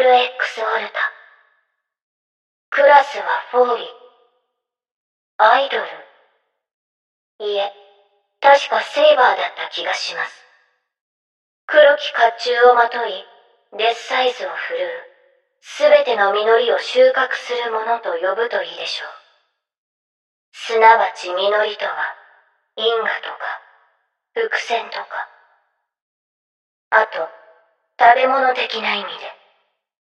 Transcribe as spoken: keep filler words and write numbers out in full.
エックス オルタ。クラスはフォーリー。アイドル。いえ、確かセイバーだった気がします。黒き甲冑をまとい、デスサイズを振るう、すべての実りを収穫するものと呼ぶといいでしょう。すなわち実りとは、因果とか、伏線とか、あと、食べ物的な意味で。